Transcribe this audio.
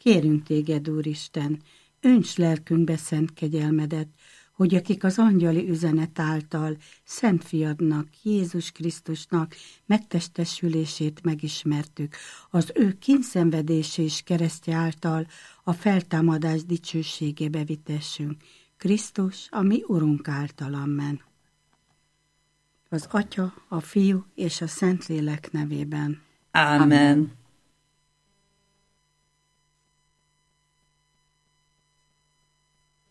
Kérünk téged, Úristen, önts lelkünkbe szent kegyelmedet, hogy akik az angyali üzenet által Szent Fiadnak, Jézus Krisztusnak megtestesülését megismertük, az ő kínszenvedése és keresztje által a feltámadás dicsőségébe vitessünk. Krisztus, a mi Urunk által, amen. Az Atya, a Fiú és a Szentlélek nevében. Amen.